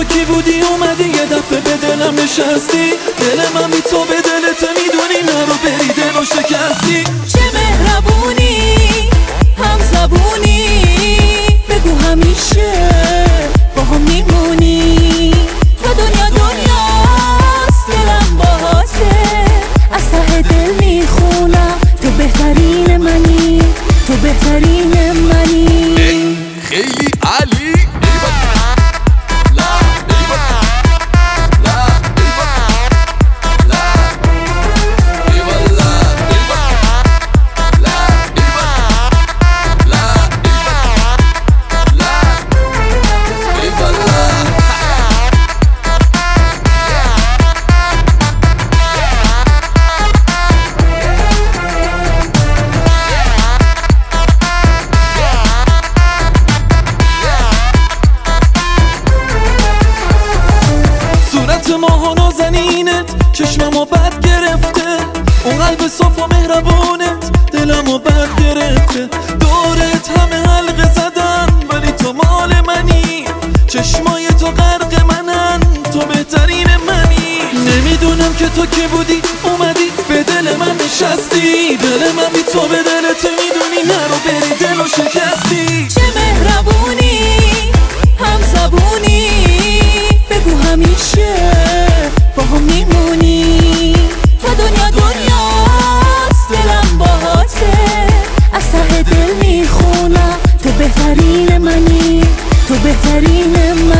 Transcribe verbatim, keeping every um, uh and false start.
کی بودی اومدی یه دفعه به دلم نشستی، دل من بی تو به دلت میدونی نرو بری دلو شکستی. چه مهربونی هم زبونی، بگو همیشه با هم میمونی. تو دنیا دنیاست دلم باهاته، از ته دل میخونم تو بهترین منی، تو بهترین منی. خیلی عالی. ماها نازنینت چشممو بد گرفته، اون قلب صاف و مهربونت دلمو بد گرفته. دورت همه حلقه زدن ولی تو مال منی، چشمای تو غرق منن، تو بهترین منی. نمیدونم که تو کی بودی اومدی به دل من نشستی، دل من بی تو به دلت میدونی نرو بری دلو شکستی. چه مهربونی هم زبونی، بگو همیشه با هم میمونی. تو دنیا دنیاست دلم باهاته، از ته دل میخونم تو بهترین منی، تو بهترین منی.